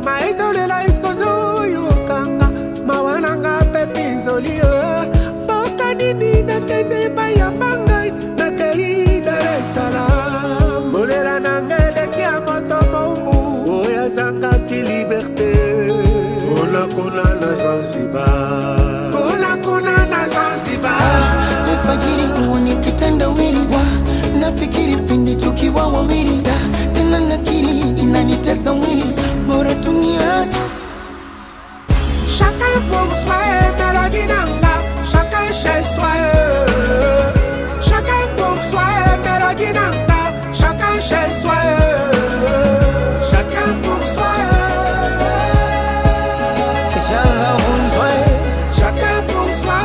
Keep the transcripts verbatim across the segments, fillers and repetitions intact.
maizolela iskozuyu kanga mawananga pepinzolio bota nini nakende bayambangai nakei Dar es Salaam bolela nangele kia moto moumu oya zanga ki liberté kona kona na Zanzibar kona kona na Zanzibar Alfajiri uone kitanda wili wa nafikiri pindi tukiwa wawili tena nakiri inanitesa mwili bora tuniache. Chacun pour soi, mélodie nanga, chacun chez soi. Chacun pour soi, mélodie nanga, chacun chez soi. Chacun pour soi. Chacun pour soi.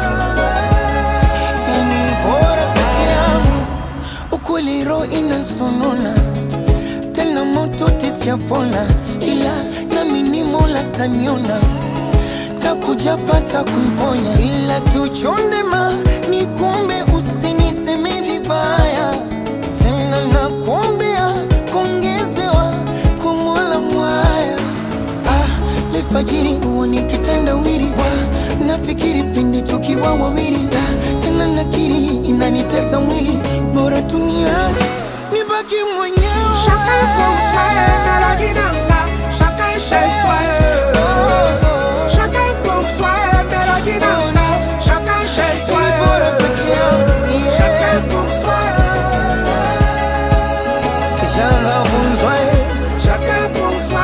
Ni bora peke yangu, ukweli roho inasonona tena moto tisiyapona, ila nami ni Mola taniona takuja pata kumponya, ila tuchonde ma ni kuombe usiniseme vibaya tena na kuombea kuongezewa kwa Mola mwaya. Ah, alfajiri uone kitanda wili wa nafikiri pindi tukiwa wawili tena nakiri inanitesa mwili bora tuniache nibaki mwenyewe. Chacun pour soi, mélodie nanga, chacun chez soi. Chacun pour soi, mélodie nanga, chacun chez soi. Chacun pour soi. Chacun pour soi.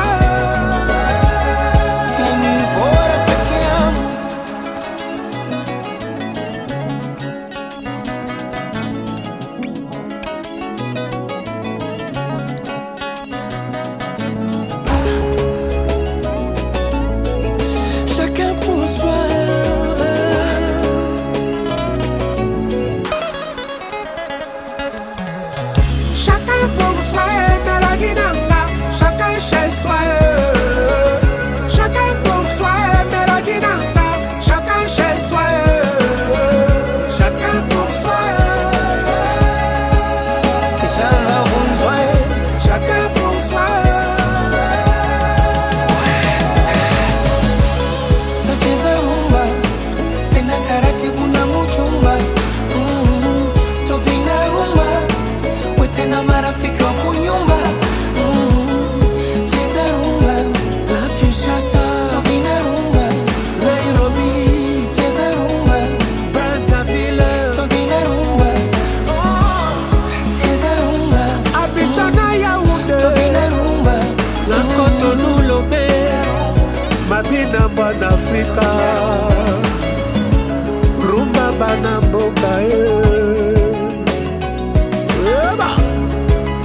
Chacun pour soi, mélodie nanga, chacun chez soi. Chacun pour soi, mélodie nanga, chacun chez soi. Chacun pour soi. Chacun pour soi. Sacheza rumba tena taratibu na mchumba mm, topina rumba tena marafiki wa kunyumba mm, cheza rumba la Kinshasa topina rumba Nairobi cheza rumba Brazzaville topina rumba oh, cheza rumba Abidjan na Yaoundé topina rumba na Cotonou Lomé mabina bana Afrika rumba bana mboka eh.